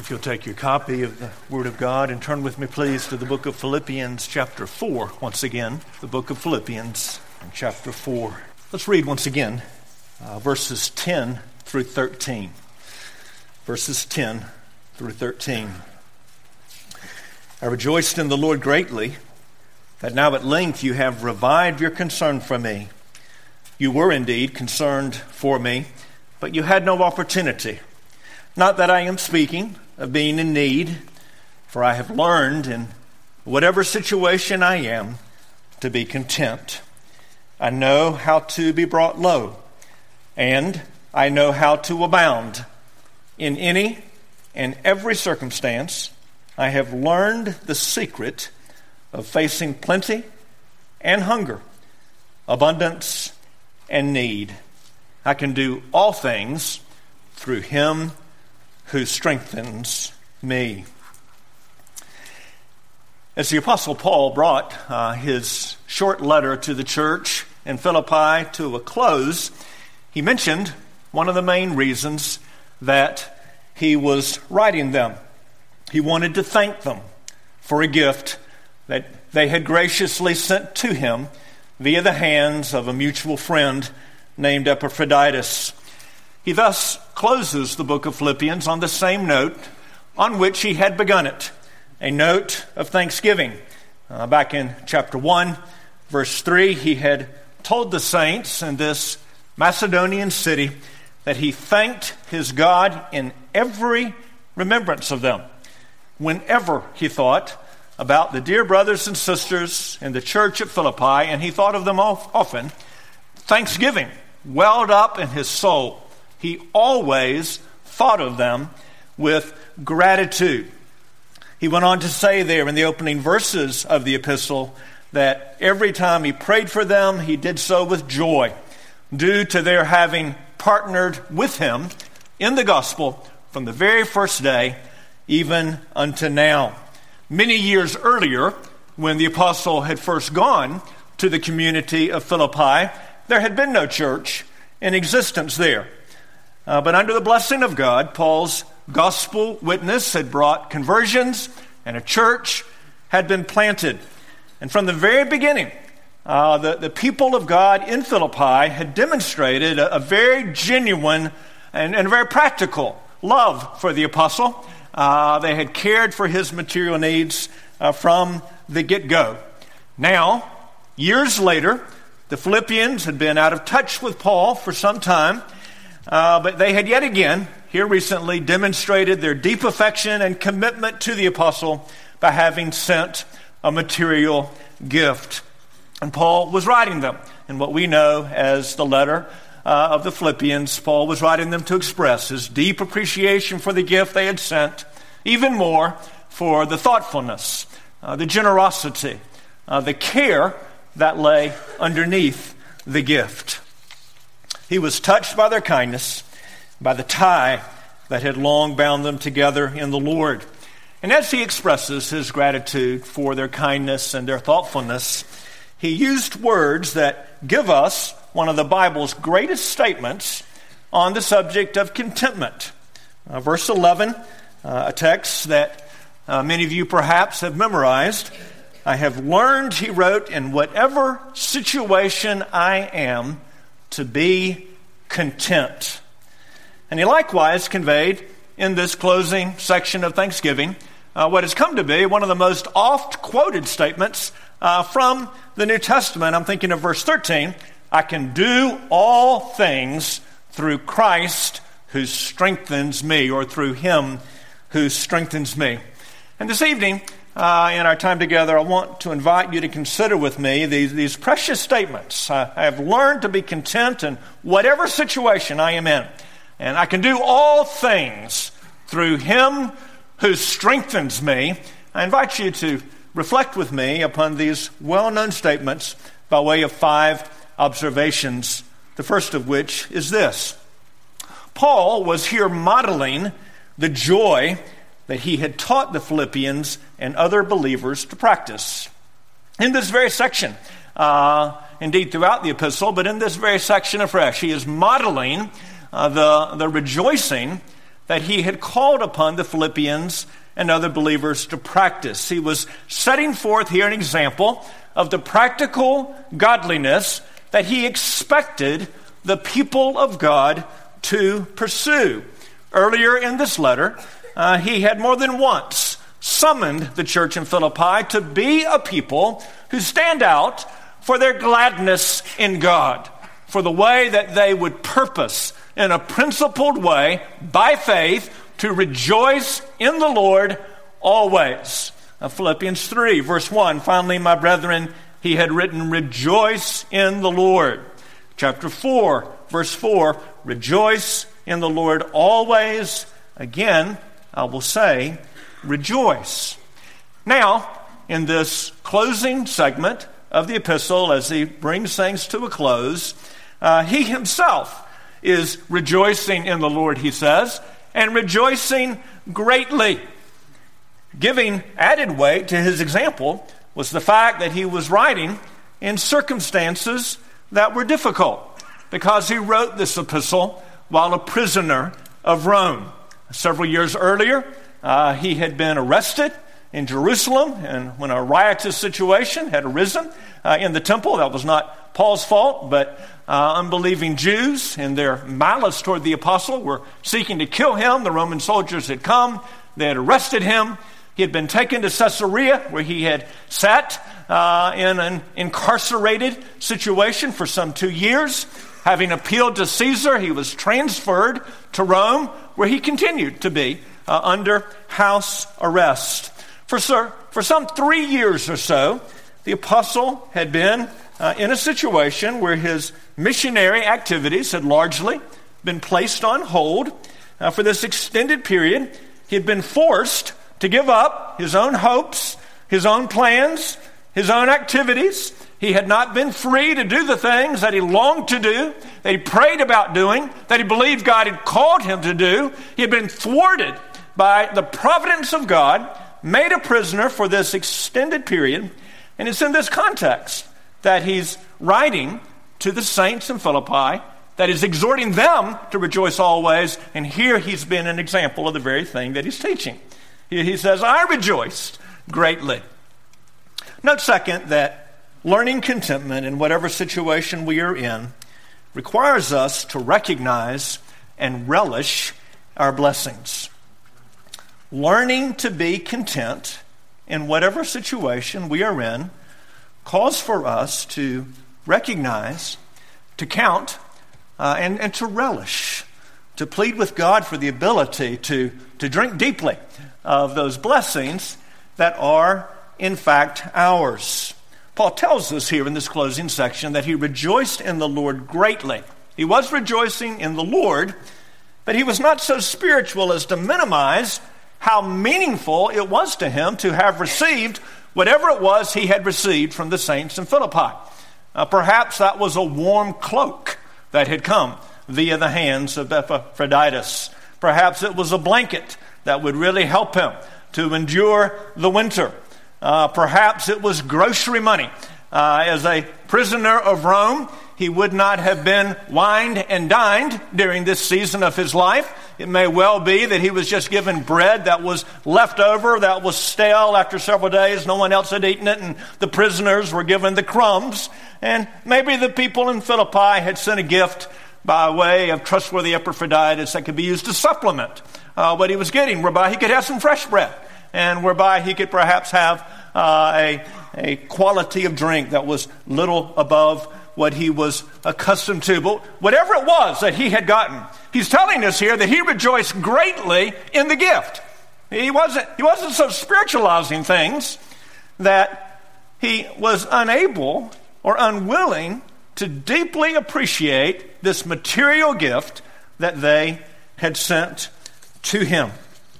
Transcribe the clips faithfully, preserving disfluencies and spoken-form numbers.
If you'll take your copy of the Word of God and turn with me, please, to the book of Philippians chapter four. Once again, the book of Philippians chapter four. Let's read once again uh, verses ten through thirteen. Verses ten through thirteen. I rejoiced in the Lord greatly that now at length you have revived your concern for me. You were indeed concerned for me, but you had no opportunity. Not that I am speaking of being in need, for I have learned in whatever situation I am to be content. I know how to be brought low, and I know how to abound. In any and every circumstance, I have learned the secret of facing plenty and hunger, abundance and need. I can do all things through Him who strengthens me. As the Apostle Paul brought uh, his short letter to the church in Philippi to a close, he mentioned one of the main reasons that he was writing them. He wanted to thank them for a gift that they had graciously sent to him via the hands of a mutual friend named Epaphroditus. He thus closes the book of Philippians on the same note on which he had begun it, a note of thanksgiving. Uh, back in chapter one, verse three, he had told the saints in this Macedonian city that he thanked his God in every remembrance of them. Whenever he thought about the dear brothers and sisters in the church at Philippi, and he thought of them often, thanksgiving welled up in his soul. He always thought of them with gratitude. He went on to say there in the opening verses of the epistle that every time he prayed for them, he did so with joy, due to their having partnered with him in the gospel from the very first day, even unto now. Many years earlier, when the apostle had first gone to the community of Philippi, there had been no church in existence there. Uh, but under the blessing of God, Paul's gospel witness had brought conversions, and a church had been planted. And from the very beginning, uh, the, the people of God in Philippi had demonstrated a, a very genuine and, and very practical love for the apostle. Uh, they had cared for his material needs uh, from the get-go. Now, years later, the Philippians had been out of touch with Paul for some time, uh, but they had yet again, here recently, demonstrated their deep affection and commitment to the apostle by having sent a material gift. And Paul was writing them in what we know as the letter uh, of the Philippians. Paul was writing them to express his deep appreciation for the gift they had sent, even more for the thoughtfulness, uh, the generosity, uh, the care that lay underneath the gift. He was touched by their kindness, by the tie that had long bound them together in the Lord. And as he expresses his gratitude for their kindness and their thoughtfulness, he used words that give us one of the Bible's greatest statements on the subject of contentment. Uh, verse eleven, uh, a text that uh, many of you perhaps have memorized. I have learned, he wrote, in whatever situation I am, to be content. And he likewise conveyed in this closing section of Thanksgiving uh, what has come to be one of the most oft-quoted statements uh, from the New Testament. I'm thinking of verse thirteen. I can do all things through Christ who strengthens me, or through Him who strengthens me. And this evening, Uh, in our time together, I want to invite you to consider with me these, these precious statements. Uh, I have learned to be content in whatever situation I am in. And I can do all things through Him who strengthens me. I invite you to reflect with me upon these well-known statements by way of five observations. The first of which is this. Paul was here modeling the joy that he had taught the Philippians and other believers to practice. In this very section, uh, indeed throughout the epistle, but in this very section afresh, he is modeling uh, the, the rejoicing that he had called upon the Philippians and other believers to practice. He was setting forth here an example of the practical godliness that he expected the people of God to pursue. Earlier in this letter, uh, he had more than once summoned the church in Philippi to be a people who stand out for their gladness in God, for the way that they would purpose in a principled way, by faith, to rejoice in the Lord always. Now, Philippians three, verse one, finally, my brethren, he had written, rejoice in the Lord. Chapter four, verse four, rejoice in the Lord always. Again, I will say, rejoice. Now, in this closing segment of the epistle, as he brings things to a close, uh, he himself is rejoicing in the Lord, he says, and rejoicing greatly. Giving added weight to his example was the fact that he was writing in circumstances that were difficult, because he wrote this epistle while a prisoner of Rome. Several years earlier, uh, he had been arrested in Jerusalem, and when a riotous situation had arisen uh, in the temple, that was not Paul's fault, but uh, unbelieving Jews in their malice toward the apostle were seeking to kill him. The Roman soldiers had come, they had arrested him. He had been taken to Caesarea, where he had sat uh, in an incarcerated situation for some two years. Having appealed to Caesar, he was transferred to Rome, where he continued to be uh, under house arrest. For, sir, for some three years or so, the apostle had been uh, in a situation where his missionary activities had largely been placed on hold. Uh, for this extended period, he had been forced to give up his own hopes, his own plans, his own activities. He had not been free to do the things that he longed to do, that he prayed about doing, that he believed God had called him to do. He had been thwarted by the providence of God, made a prisoner for this extended period. And it's in this context that he's writing to the saints in Philippi, that is exhorting them to rejoice always. And here he's been an example of the very thing that he's teaching. He says, I rejoiced greatly. Note second that learning contentment in whatever situation we are in requires us to recognize and relish our blessings. Learning to be content in whatever situation we are in calls for us to recognize, to count, uh, and, and to relish, to plead with God for the ability to, to drink deeply of those blessings that are, in fact, ours. Paul tells us here in this closing section that he rejoiced in the Lord greatly. He was rejoicing in the Lord, but he was not so spiritual as to minimize how meaningful it was to him to have received whatever it was he had received from the saints in Philippi. Uh, perhaps that was a warm cloak that had come via the hands of Epaphroditus. Perhaps it was a blanket that would really help him to endure the winter. Uh, perhaps it was grocery money. Uh, as a prisoner of Rome, he would not have been wined and dined during this season of his life. It may well be that he was just given bread that was left over, that was stale after several days. No one else had eaten it, and the prisoners were given the crumbs. And maybe the people in Philippi had sent a gift by way of trustworthy Epaphroditus that could be used to supplement uh, what he was getting, whereby he could have some fresh bread, and whereby he could perhaps have uh, a, a quality of drink that was little above what he was accustomed to. But whatever it was that he had gotten, he's telling us here that he rejoiced greatly in the gift. He wasn't, he wasn't so spiritualizing things that he was unable or unwilling to deeply appreciate this material gift that they had sent to him.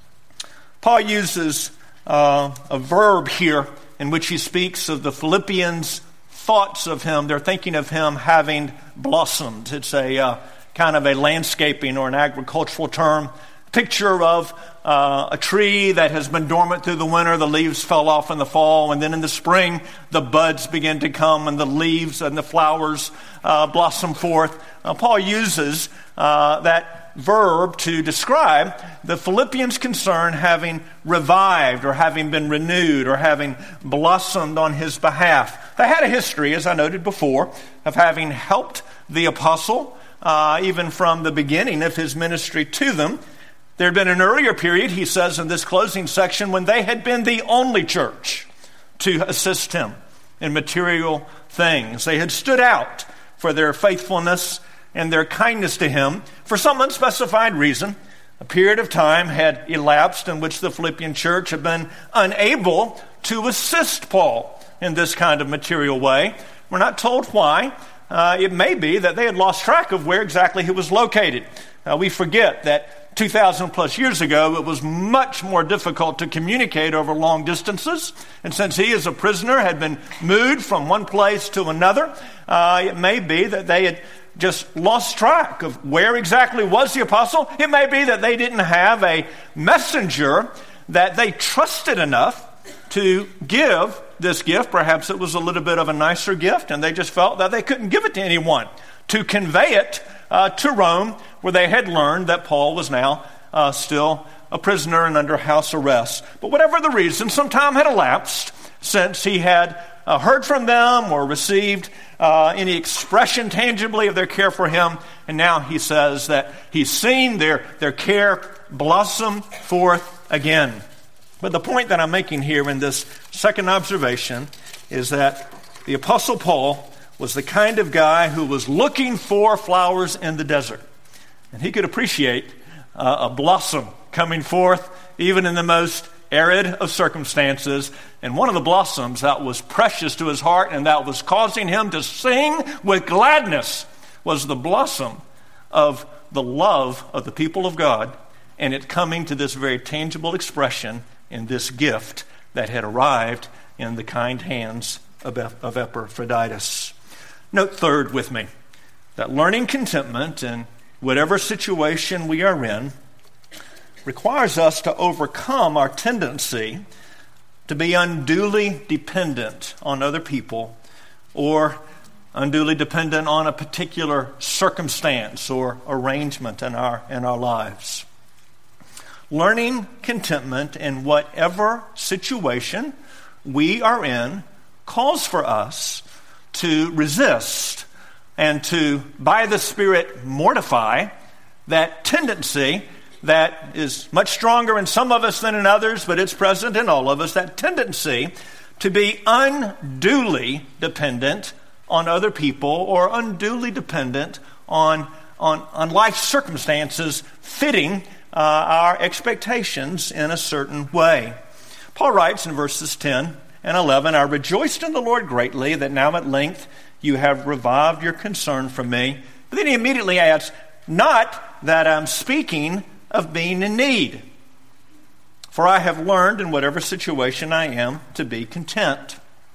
Paul uses uh, a verb here in which he speaks of the Philippians' thoughts of him. They're thinking of him having blossomed. It's a uh, kind of a landscaping or an agricultural term. Picture of uh, a tree that has been dormant through the winter. The leaves fell off in the fall, and then in the spring, the buds begin to come, and the leaves and the flowers uh, blossom forth. Uh, Paul uses uh, that verb to describe the Philippians' concern having revived or having been renewed or having blossomed on his behalf. They had a history, as I noted before, of having helped the apostle uh, even from the beginning of his ministry to them. There had been an earlier period, he says in this closing section, when they had been the only church to assist him in material things. They had stood out for their faithfulness and their kindness to him for some unspecified reason. A period of time had elapsed in which the Philippian church had been unable to assist Paul in this kind of material way. We're not told why. Uh, it may be that they had lost track of where exactly he was located. Uh, we forget that two thousand plus years ago, it was much more difficult to communicate over long distances. And since he, as a prisoner, had been moved from one place to another, uh, it may be that they had just lost track of where exactly was the apostle. It may be that they didn't have a messenger that they trusted enough to give this gift. Perhaps it was a little bit of a nicer gift, and they just felt that they couldn't give it to anyone to convey it uh, to Rome, where they had learned that Paul was now uh, still a prisoner and under house arrest. But whatever the reason, some time had elapsed since he had uh, heard from them or received uh, any expression tangibly of their care for him. And now he says that he's seen their, their care blossom forth again. But the point that I'm making here in this second observation is that the Apostle Paul was the kind of guy who was looking for flowers in the desert. And he could appreciate uh, a blossom coming forth even in the most arid of circumstances. And one of the blossoms that was precious to his heart and that was causing him to sing with gladness was the blossom of the love of the people of God, and it coming to this very tangible expression in this gift that had arrived in the kind hands of, of Epaphroditus. Note third with me that learning contentment in whatever situation we are in requires us to overcome our tendency to be unduly dependent on other people or unduly dependent on a particular circumstance or arrangement in our in our lives. Learning contentment in whatever situation we are in calls for us to resist and to, by the Spirit, mortify that tendency that is much stronger in some of us than in others, but it's present in all of us, that tendency to be unduly dependent on other people or unduly dependent on, on, on life circumstances fitting uh, our expectations in a certain way. Paul writes in verses ten and eleven, I rejoiced in the Lord greatly that now at length you have revived your concern for me. But then he immediately adds, not that I'm speaking of being in need, for I have learned in whatever situation I am to be content.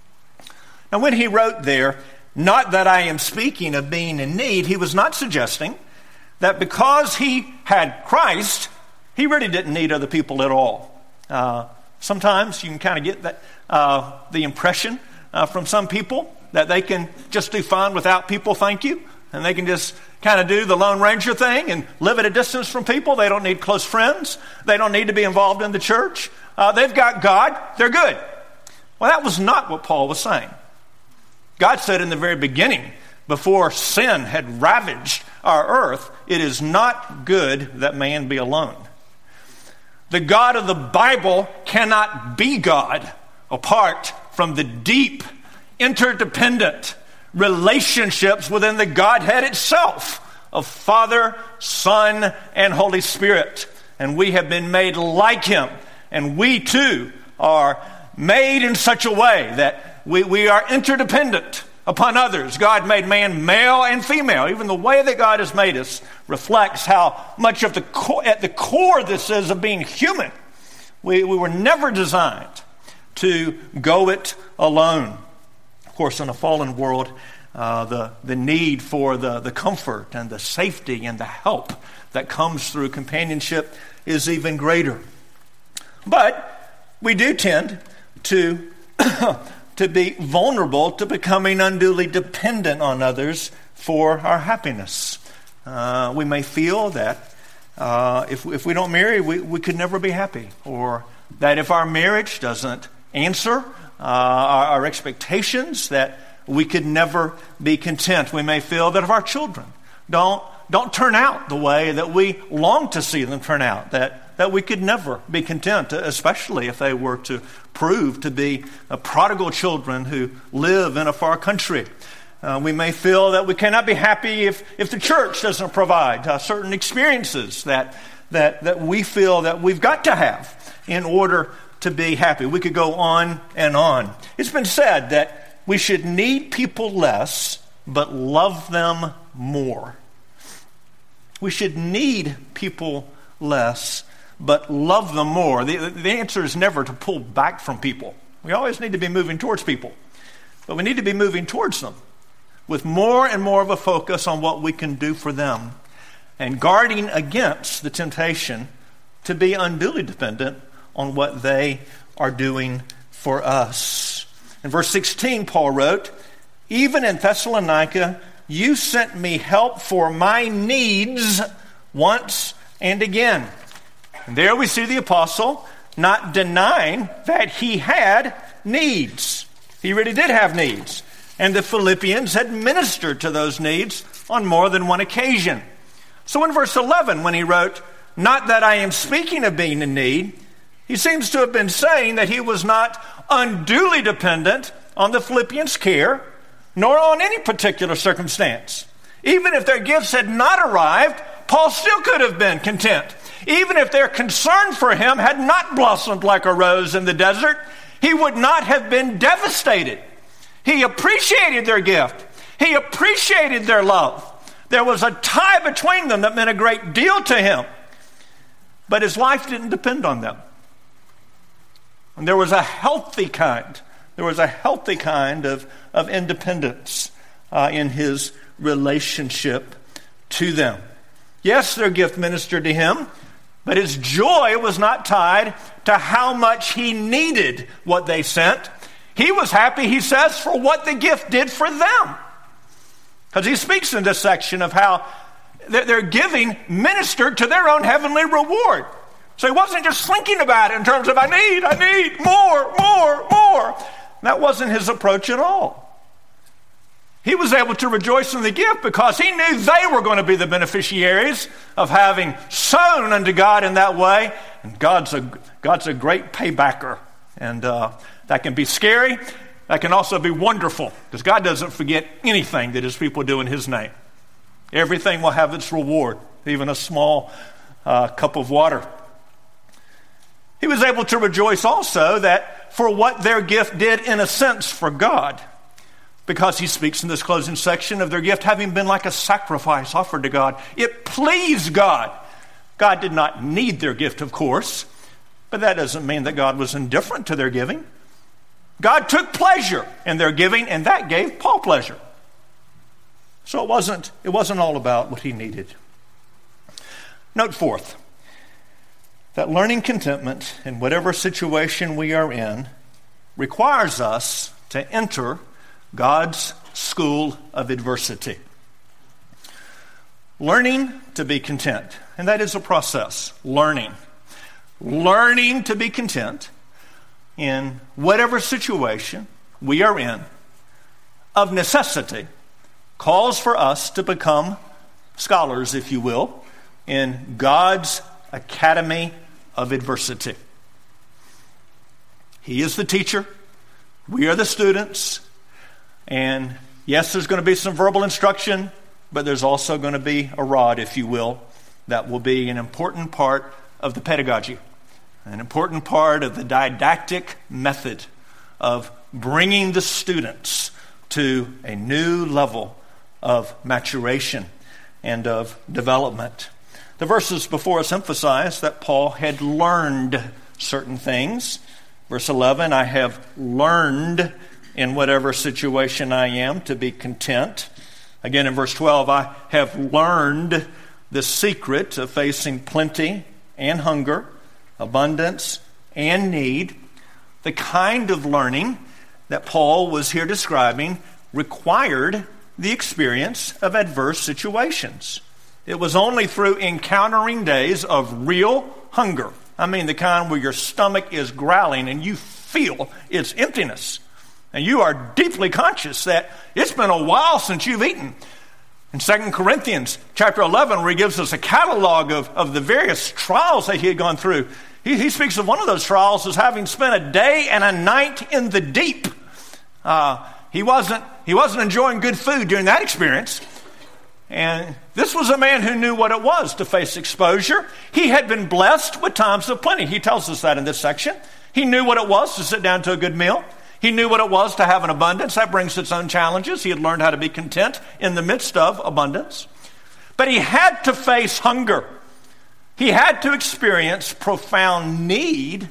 Now when he wrote there, not that I am speaking of being in need, he was not suggesting that because he had Christ, he really didn't need other people at all. Uh, sometimes you can kind of get that uh, the impression uh, from some people that they can just do fine without people, thank you, and they can just kind of do the Lone Ranger thing and live at a distance from people. They don't need close friends. They don't need to be involved in the church. Uh, they've got God. They're good. Well, that was not what Paul was saying. God said in the very beginning, before sin had ravaged our earth, it is not good that man be alone. The God of the Bible cannot be God apart from the deep, interdependent relationships within the Godhead itself of Father, Son, and Holy Spirit. And we have been made like Him. And we too are made in such a way that we, we are interdependent upon others. God made man male and female. Even the way that God has made us reflects how much of the co- at the core this is of being human. We, we were never designed to go it alone. Of course, in a fallen world, uh, the, the need for the, the comfort and the safety and the help that comes through companionship is even greater. But we do tend to to be vulnerable to becoming unduly dependent on others for our happiness. Uh, we may feel that uh, if, if we don't marry, we, we could never be happy. Or that if our marriage doesn't answer uh, our, our expectations, that we could never be content. We may feel that if our children don't don't turn out the way that we long to see them turn out, that, that we could never be content, especially if they were to prove to be uh, prodigal children who live in a far country. Uh, we may feel that we cannot be happy if, if the church doesn't provide uh, certain experiences that, that, that we feel that we've got to have in order to be happy. We could go on and on. It's been said that we should need people less, but love them more. We should need people less, but love them more. The, the answer is never to pull back from people. We always need to be moving towards people, but we need to be moving towards them with more and more of a focus on what we can do for them and guarding against the temptation to be unduly dependent on what they are doing for us. In verse sixteen, Paul wrote, "Even in Thessalonica, you sent me help for my needs once and again." And there we see the apostle not denying that he had needs. He really did have needs. And the Philippians had ministered to those needs on more than one occasion. So in verse eleven, when he wrote, "Not that I am speaking of being in need," he seems to have been saying that he was not unduly dependent on the Philippians' care, nor on any particular circumstance. Even if their gifts had not arrived, Paul still could have been content. Even if their concern for him had not blossomed like a rose in the desert, he would not have been devastated. He appreciated their gift. He appreciated their love. There was a tie between them that meant a great deal to him. But his life didn't depend on them. And there was a healthy kind There was a healthy kind of, of independence uh, in his relationship to them. Yes, their gift ministered to him, but his joy was not tied to how much he needed what they sent. He was happy, he says, for what the gift did for them. Because he speaks in this section of how their giving ministered to their own heavenly reward. So he wasn't just thinking about it in terms of, I need, I need more, more, more. That wasn't his approach at all. He was able to rejoice in the gift because he knew they were going to be the beneficiaries of having sown unto God in that way. And God's a, God's a great paybacker. And uh, that can be scary. That can also be wonderful because God doesn't forget anything that his people do in his name. Everything will have its reward, even a small uh, cup of water. He was able to rejoice also that for what their gift did in a sense for God, because he speaks in this closing section of their gift having been like a sacrifice offered to God. It pleased God. God did not need their gift, of course, but that doesn't mean that God was indifferent to their giving. God took pleasure in their giving, and that gave Paul pleasure. So it wasn't, it wasn't all about what he needed. Note fourth, that learning contentment in whatever situation we are in requires us to enter God's school of adversity. Learning to be content, and that is a process, learning. Learning to be content in whatever situation we are in, of necessity, calls for us to become scholars, if you will, in God's academy of adversity. He is the teacher. We are the students. And yes, there's going to be some verbal instruction, but there's also going to be a rod, if you will, that will be an important part of the pedagogy, an important part of the didactic method of bringing the students to a new level of maturation and of development. The verses before us emphasize that Paul had learned certain things. Verse eleven, I have learned in whatever situation I am to be content. Again in verse twelve, I have learned the secret of facing plenty and hunger, abundance and need. The kind of learning that Paul was here describing required the experience of adverse situations. It was only through encountering days of real hunger. I mean, the kind where your stomach is growling and you feel its emptiness. And you are deeply conscious that it's been a while since you've eaten. In Second Corinthians chapter eleven, where he gives us a catalog of, of the various trials that he had gone through, he, he speaks of one of those trials as having spent a day and a night in the deep. Uh, he wasn't he wasn't enjoying good food during that experience. And this was a man who knew what it was to face exposure. He had been blessed with times of plenty. He tells us that in this section. He knew what it was to sit down to a good meal. He knew what it was to have an abundance. That brings its own challenges. He had learned how to be content in the midst of abundance. But he had to face hunger. He had to experience profound need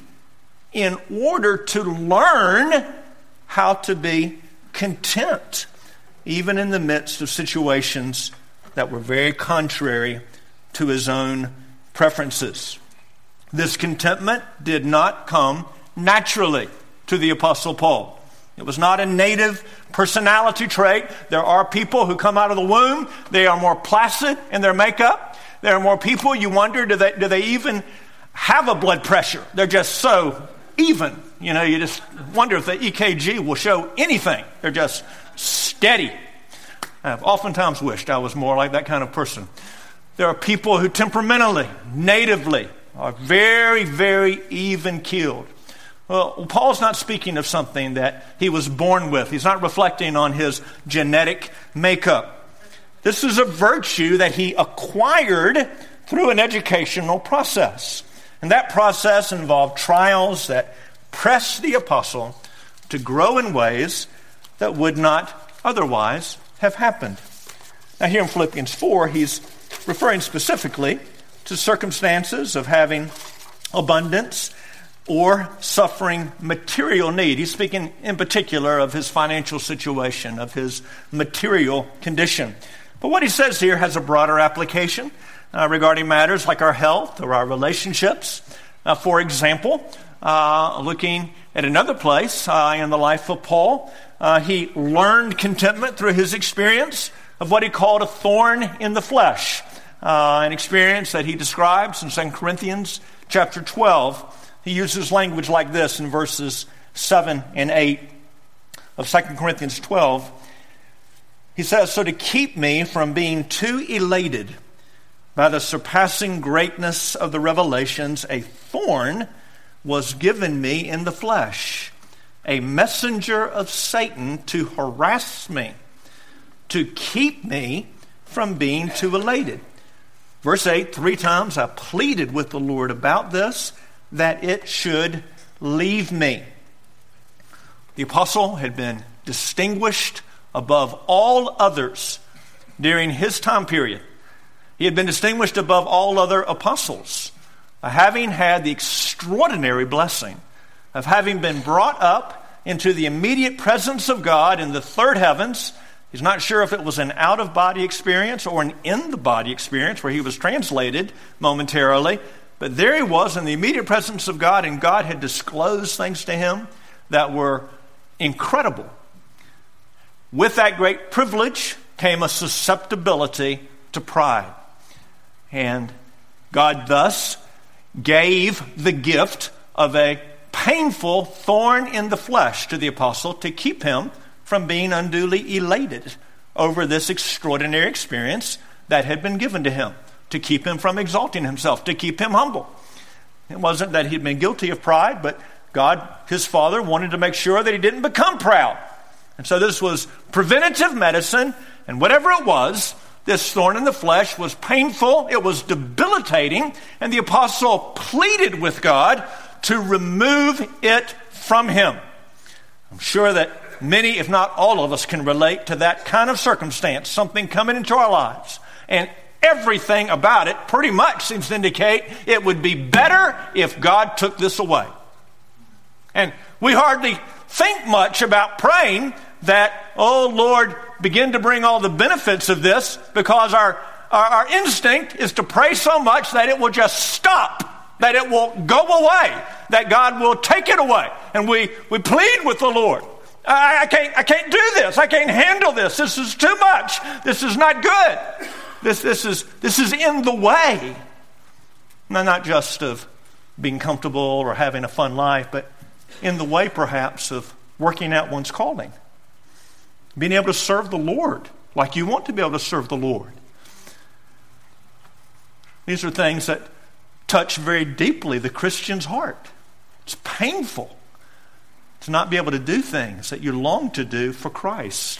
in order to learn how to be content, even in the midst of situations that were very contrary to his own preferences. This contentment did not come naturally to the Apostle Paul. It was not a native personality trait. There are people who come out of the womb, they are more placid in their makeup. There are more people, you wonder, do they, do they even have a blood pressure? They're just so even. You know, you just wonder if the E K G will show anything. They're just steady. I've oftentimes wished I was more like that kind of person. There are people who temperamentally, natively, are very, very even-keeled. Well, Paul's not speaking of something that he was born with. He's not reflecting on his genetic makeup. This is a virtue that he acquired through an educational process. And that process involved trials that pressed the apostle to grow in ways that would not otherwise have happened. Now here in Philippians four, he's referring specifically to circumstances of having abundance or suffering material need. He's speaking in particular of his financial situation, of his material condition. But what he says here has a broader application uh, regarding matters like our health or our relationships. Uh, for example, uh, looking at another place uh, in the life of Paul, uh, he learned contentment through his experience of what he called a thorn in the flesh, uh, an experience that he describes in Second Corinthians chapter twelve. He uses language like this in verses seven and eight of Second Corinthians twelve. He says, "So to keep me from being too elated by the surpassing greatness of the revelations, a thorn was given me in the flesh, a messenger of Satan to harass me, to keep me from being too elated." Verse eight, three times I pleaded with the Lord about this, that it should leave me. The apostle had been distinguished above all others during his time period. He had been distinguished above all other apostles, having had the extraordinary blessing of having been brought up into the immediate presence of God in the third heavens. He's not sure if it was an out-of-body experience or an in-the-body experience where he was translated momentarily. But there he was in the immediate presence of God, and God had disclosed things to him that were incredible. With that great privilege came a susceptibility to pride. And God thus gave the gift of a painful thorn in the flesh to the apostle to keep him from being unduly elated over this extraordinary experience that had been given to him, to keep him from exalting himself, to keep him humble. It wasn't that he'd been guilty of pride, but God, his Father, wanted to make sure that he didn't become proud. And so this was preventative medicine, and whatever it was, this thorn in the flesh was painful, it was debilitating, and the apostle pleaded with God to remove it from him. I'm sure that many, if not all of us, can relate to that kind of circumstance, something coming into our lives, and everything about it pretty much seems to indicate it would be better if God took this away. And we hardly think much about praying that, oh Lord, begin to bring all the benefits of this, because our, our, our instinct is to pray so much that it will just stop, that it will go away, that God will take it away. And we, we plead with the Lord. I, I can't I can't do this. I can't handle this. This is too much. This is not good. This, this, is, this is in the way. Now, not just of being comfortable or having a fun life, but in the way perhaps of working out one's calling. Being able to serve the Lord like you want to be able to serve the Lord. These are things that touch very deeply the Christian's heart. It's painful to not be able to do things that you long to do for Christ.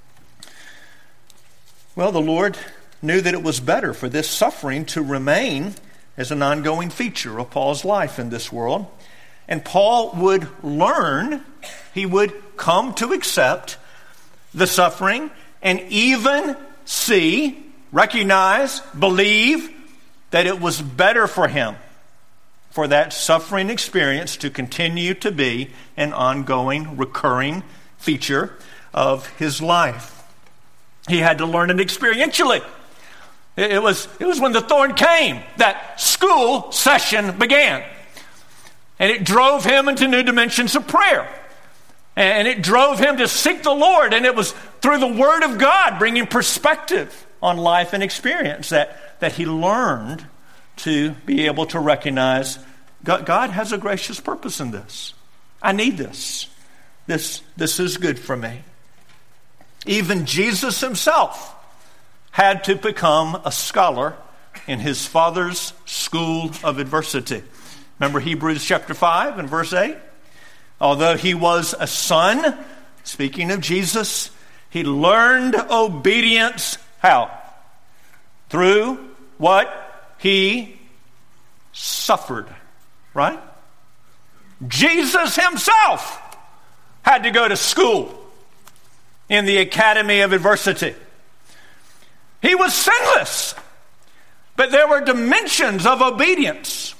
Well, the Lord knew that it was better for this suffering to remain as an ongoing feature of Paul's life in this world. And Paul would learn, he would come to accept the suffering and even see, recognize, believe that it was better for him for that suffering experience to continue to be an ongoing, recurring feature of his life. He had to learn it experientially. It was, it was when the thorn came that school session began. And it drove him into new dimensions of prayer. And it drove him to seek the Lord. And it was through the Word of God bringing perspective on life and experience that, that he learned to be able to recognize God, God has a gracious purpose in this. I need this. This, this is good for me. Even Jesus himself had to become a scholar in his Father's school of adversity. Remember Hebrews chapter five and verse eight? Although he was a son, speaking of Jesus, he learned obedience. How? Through what he suffered. Right? Jesus himself had to go to school in the academy of adversity. He was sinless, but there were dimensions of obedience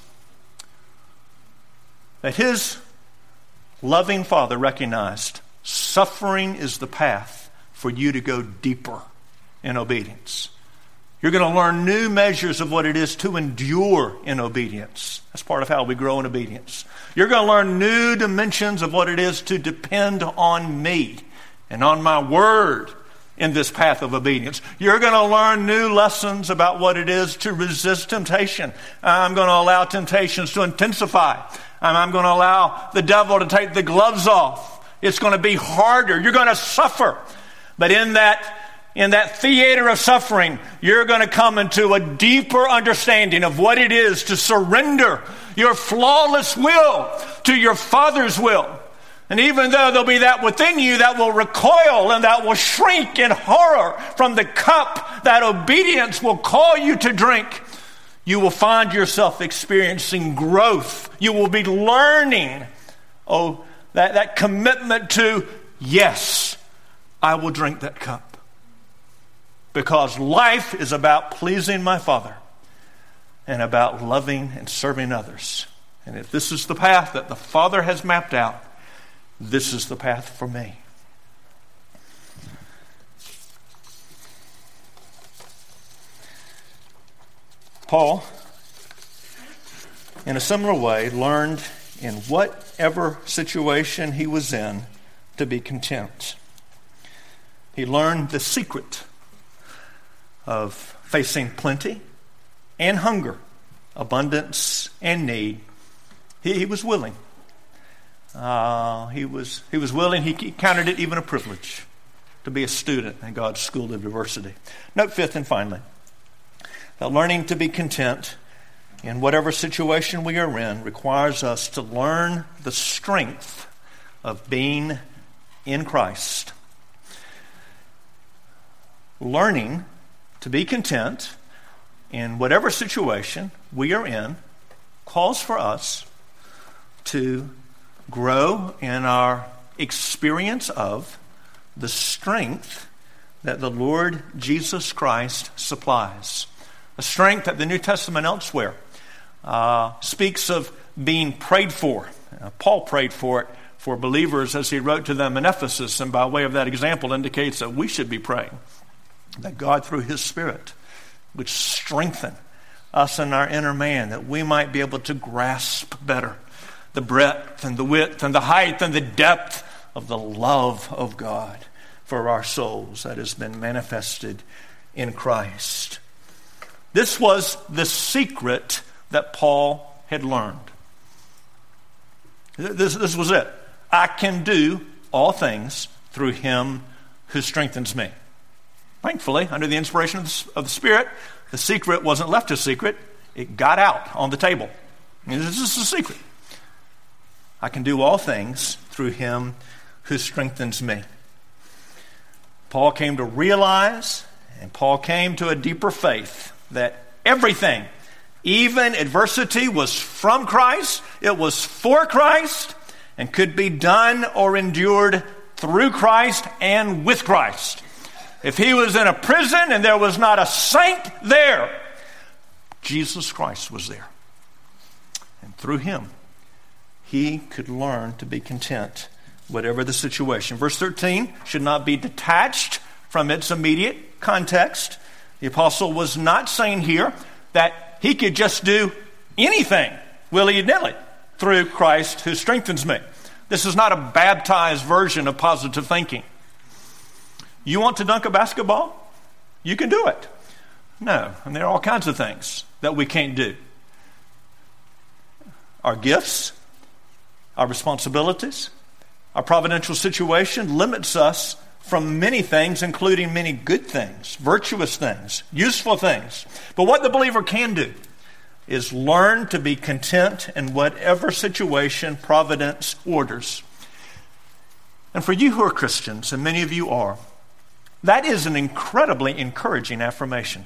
that his loving Father recognized. Suffering is the path for you to go deeper in obedience. You're going to learn new measures of what it is to endure in obedience. That's part of how we grow in obedience. You're going to learn new dimensions of what it is to depend on me and on my word in this path of obedience. You're going to learn new lessons about what it is to resist temptation. I'm going to allow temptations to intensify. I'm going to allow the devil to take the gloves off. It's going to be harder. You're going to suffer. But in that In that theater of suffering, you're going to come into a deeper understanding of what it is to surrender your flawless will to your Father's will. And even though there'll be that within you that will recoil and that will shrink in horror from the cup that obedience will call you to drink, you will find yourself experiencing growth. You will be learning, oh, that, that commitment to, yes, I will drink that cup. Because life is about pleasing my Father and about loving and serving others. And if this is the path that the Father has mapped out, this is the path for me. Paul, in a similar way, learned in whatever situation he was in to be content. He learned the secret of facing plenty and hunger, abundance and need. He, he was willing. Uh, he was he was willing. He counted it even a privilege to be a student in God's school of diversity. Note fifth and finally, that learning to be content in whatever situation we are in requires us to learn the strength of being in Christ. Learning to be content in whatever situation we are in calls for us to grow in our experience of the strength that the Lord Jesus Christ supplies. A strength that the New Testament elsewhere uh, speaks of being prayed for. Uh, Paul prayed for it for believers as he wrote to them in Ephesus, and by way of that example indicates that we should be praying that God, through His Spirit, would strengthen us in our inner man, that we might be able to grasp better the breadth and the width and the height and the depth of the love of God for our souls that has been manifested in Christ. This was the secret that Paul had learned. This, this was it. I can do all things through him who strengthens me. Thankfully, under the inspiration of the, of the Spirit, the secret wasn't left a secret. It got out on the table. I mean, this is the secret. I can do all things through him who strengthens me. Paul came to realize, and Paul came to a deeper faith, that everything, even adversity, was from Christ, it was for Christ, and could be done or endured through Christ and with Christ. If he was in a prison and there was not a saint there, Jesus Christ was there. And through him, he could learn to be content, whatever the situation. Verse thirteen should not be detached from its immediate context. The apostle was not saying here that he could just do anything willy-nilly through Christ who strengthens me. This is not a baptized version of positive thinking. You want to dunk a basketball? You can do it. No, and there are all kinds of things that we can't do. Our gifts, our responsibilities, our providential situation limits us from many things, including many good things, virtuous things, useful things. But what the believer can do is learn to be content in whatever situation providence orders. And for you who are Christians, and many of you are, that is an incredibly encouraging affirmation.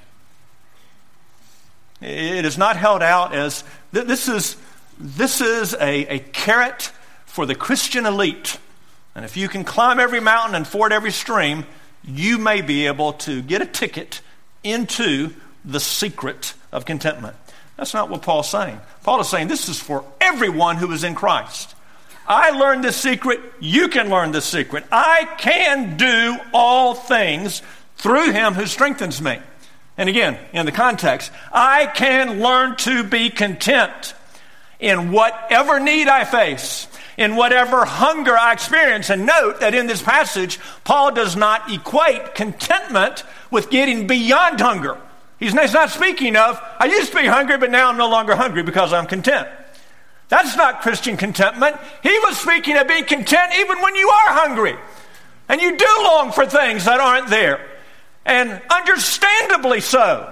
It is not held out as, this is, this is a, a carrot for the Christian elite. And if you can climb every mountain and ford every stream, you may be able to get a ticket into the secret of contentment. That's not what Paul's saying. Paul is saying this is for everyone who is in Christ. I learned this secret. You can learn this secret. I can do all things through him who strengthens me. And again, in the context, I can learn to be content in whatever need I face, in whatever hunger I experience. And note that in this passage, Paul does not equate contentment with getting beyond hunger. He's not speaking of, I used to be hungry, but now I'm no longer hungry because I'm content. That's not Christian contentment. He was speaking of being content even when you are hungry. And you do long for things that aren't there. And understandably so.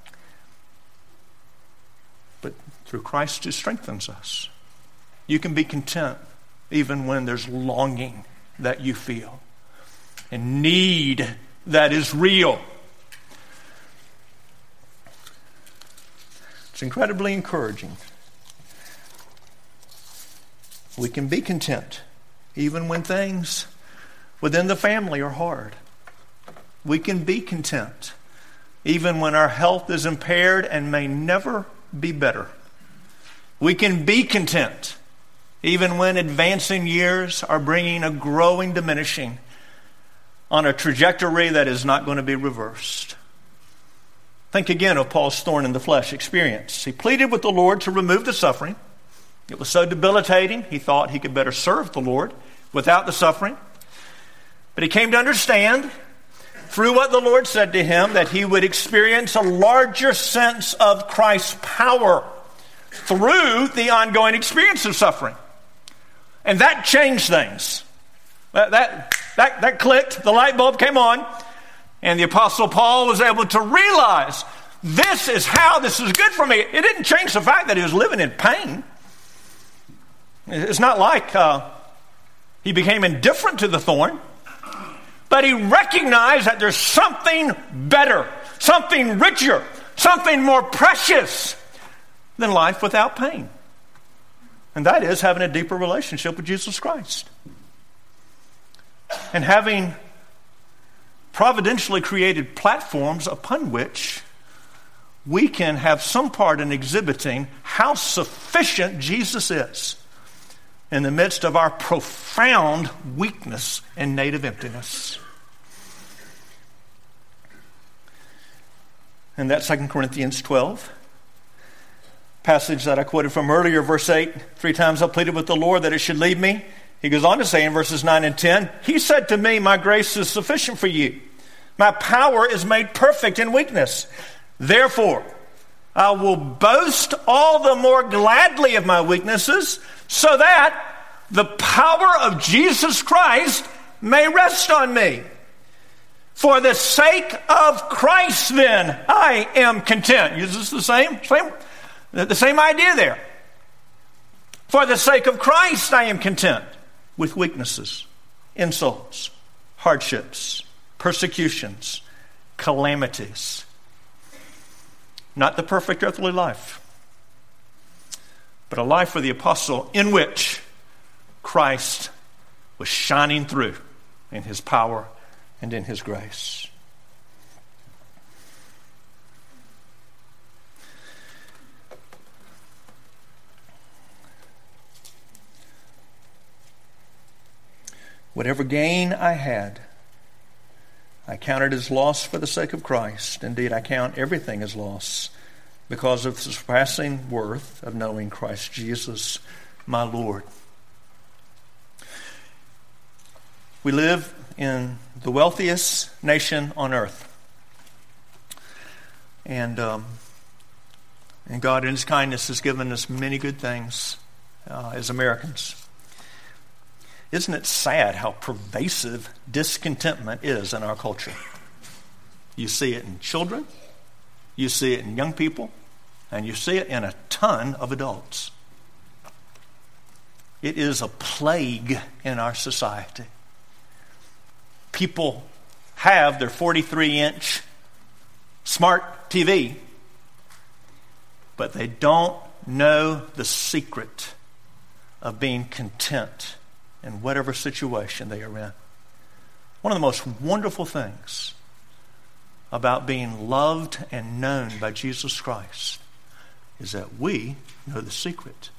But through Christ who strengthens us, you can be content even when there's longing that you feel and need that is real. It's incredibly encouraging. We can be content even when things within the family are hard. We can be content even when our health is impaired and may never be better. We can be content even when advancing years are bringing a growing diminishing on a trajectory that is not going to be reversed. Think again of Paul's thorn in the flesh experience. He pleaded with the Lord to remove the suffering. It was so debilitating, he thought he could better serve the Lord without the suffering. But he came to understand through what the Lord said to him that he would experience a larger sense of Christ's power through the ongoing experience of suffering. And that changed things. That, that, that, that clicked, the light bulb came on, and the Apostle Paul was able to realize this is how this is good for me. It didn't change the fact that he was living in pain. It's not like uh, he became indifferent to the thorn, but he recognized that there's something better, something richer, something more precious than life without pain. And that is having a deeper relationship with Jesus Christ. And having providentially created platforms upon which we can have some part in exhibiting how sufficient Jesus is in the midst of our profound weakness and native emptiness. And that Second Corinthians twelve passage that I quoted from earlier, verse eight, three times I pleaded with the Lord that it should leave me. He goes on to say in verses nine and ten, he said to me, my grace is sufficient for you. My power is made perfect in weakness. Therefore, I will boast all the more gladly of my weaknesses, so that the power of Jesus Christ may rest on me. For the sake of Christ, then, I am content. Uses the same, same, the same idea there. For the sake of Christ, I am content with weaknesses, insults, hardships, persecutions, calamities. Not the perfect earthly life, but a life for the apostle in which Christ was shining through in his power and in his grace. Whatever gain I had, I counted as loss for the sake of Christ. Indeed, I count everything as loss because of the surpassing worth of knowing Christ Jesus, my Lord. We live in the wealthiest nation on earth. And, um, and God in his kindness has given us many good things uh, as Americans. Isn't it sad how pervasive discontentment is in our culture? You see it in children, you see it in young people, and you see it in a ton of adults. It is a plague in our society. People have their forty-three inch smart T V, but they don't know the secret of being content in whatever situation they are in. One of the most wonderful things about being loved and known by Jesus Christ is that we know the secret.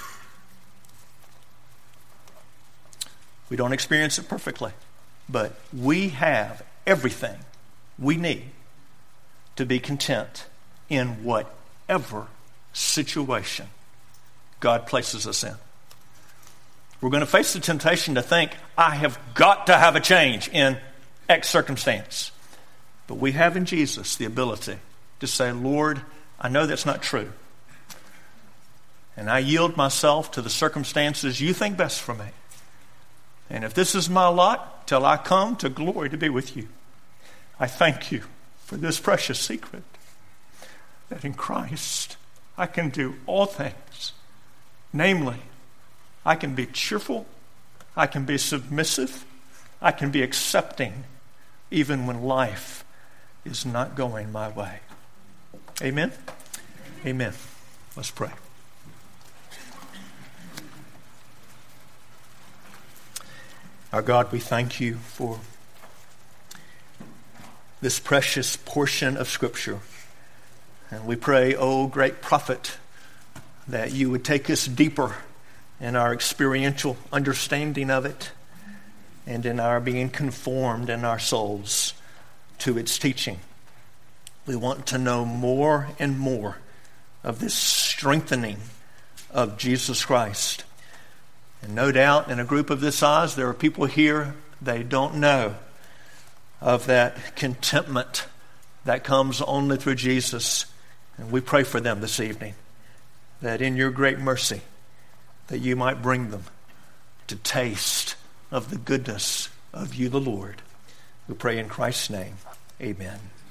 We don't experience it perfectly, but we have everything we need to be content in whatever situation God places us in. We're going to face the temptation to think, I have got to have a change in X circumstance. But we have in Jesus the ability to say, Lord, I know that's not true. And I yield myself to the circumstances you think best for me. And if this is my lot, till I come to glory to be with you, I thank you for this precious secret, that in Christ I can do all things. Namely, I can be cheerful, I can be submissive, I can be accepting, even when life is not going my way. Amen? Amen. Let's pray. Our God, we thank you for this precious portion of Scripture. And we pray, O great prophet, that you would take us deeper in our experiential understanding of it and in our being conformed in our souls to its teaching. We want to know more and more of this strengthening of Jesus Christ. And no doubt in a group of this size, there are people here, they don't know of that contentment that comes only through Jesus. And we pray for them this evening, that in your great mercy, that you might bring them to taste of the goodness of you, the Lord. We pray in Christ's name. Amen.